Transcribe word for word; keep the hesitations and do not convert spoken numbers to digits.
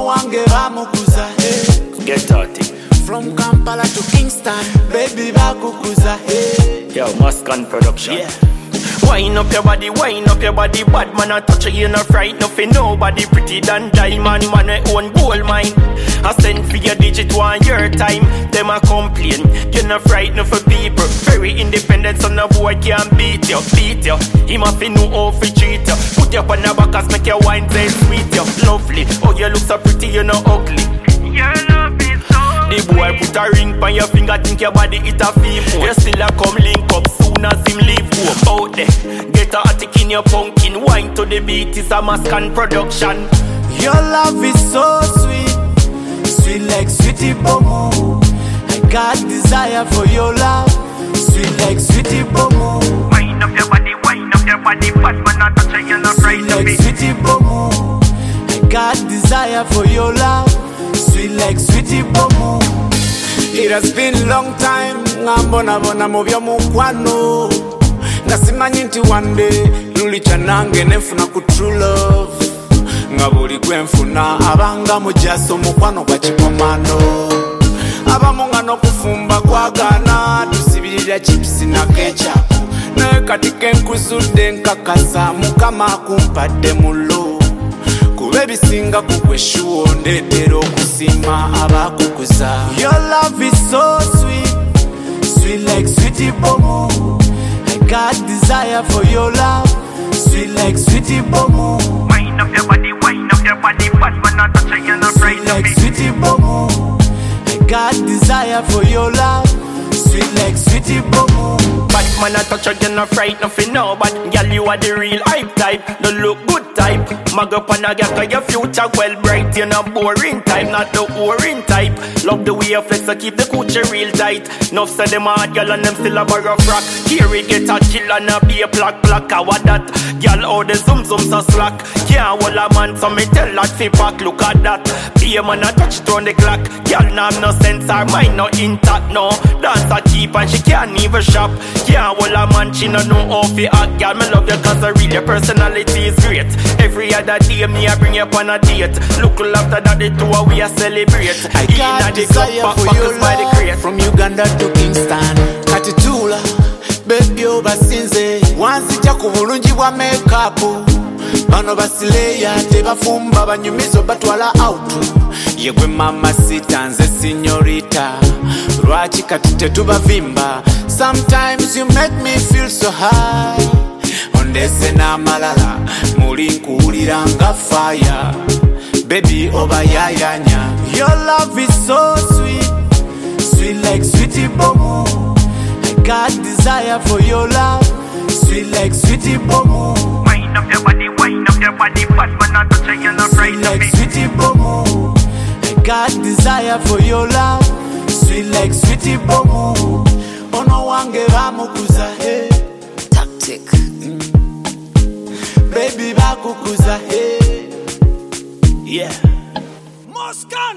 Ono wange bamukuza, hey. Get dirty. From Kampala to Kingston, baby bakukuza, hey. Yo, Muscan production. Yeah. Wind up your body, wind up your body. Bad man a touch you, no fright, nothing. Nobody pretty than diamond, man we own gold mine. I send for your digit one your time. Them a complain, you no fright, no for people. Very independent, so no boy can beat you, beat you. Him a fi know how fi treat you. Put you up on the back as make your wine taste sweet you. Lovely, oh you look so pretty, you no ugly. Your love is so the boy put a ring on your finger, think your body it a feel. You still a come link up soon as him leave home. Out there, get a attic in your pumpkin. Wine to the beat, it's a Muscan production. Your love is so sweet, sweet like sweetie bomu. I got desire for your love, sweet like sweetie bomu. Wind up your body, wind up your body. Bad man a touch you, no fright, Sweet no like beat. sweetie bomu. I got desire for your love, sweet like sweetie bomu. It has been a long time, ngambona bona mubyo mukwano. Ngasimanyi nti one day lulicha nange nenfuna ku true love. Nga buli gwenfuna abanga mujaso mukwano gwa kikomano. Abamu nga n'okufumba kwagana tusibirira chips na ketchup. Naye kati kenkuzudde nkakasa mukama akumpadde mulo. Kuba ebisinga kugwe shuwo ndeetera okusima abakukuza. Your love is so sweet, sweet like sweetie bomu. I got desire for your love, sweet like sweetie bomu. Wind up your body, wind up your body. Bad man a touch you, no fright, Sweet no like beat. sweetie bomu. I got desire for your love, sweet like sweetie bomu. Bad man a touch you, no fright, nothing. No, but girl you are the real hype type, the look good type. Mag up on a girl 'cause your future well bright. You're not boring type, not the boring type. Love the way you flex, so keep the coochie real tight. Nuff say them hard girl and them still a borrow frack. Here it get a kill and a be a black black. How that? Girl all the zoom zoom so slack. Can't hold a man, so me tell that fi back. Look at that. Be a man a touch it on the clock. Girl nah have no sense, her mind no intact no. Dance a cheap and she can't even shop. Can't hold a man, she no know how fi act. Girl me love you 'cause the real your personality is great. Every other day me a bring you up on a date. Look after that the two we a celebrate. I got desire for your love, from Uganda to Kingston. Katitula, baby obasinze. Wanzija ku bulungi bwa makeup. Bano basileya tebafumba banyumizo batwala out. Yegwe mama sita nze signorita. Lwaki kati tetubavimba. Sometimes you make me feel so high. Ondese n'amalala muli nkuwulira nga fire. Baby obayayanya. Your love is so sweet, sweet like sweetie bomu. I got desire for your love, sweet like sweetie bomu. Wind up your body, wind up your body. Bad man a touch you, no fright, Sweet no like beat. sweetie bomu. I got desire for your love, sweet like sweetie bomu. Ono wange bamukuza, hey. Tactic. Baby bakukuza, hey. Yeah. Muscan.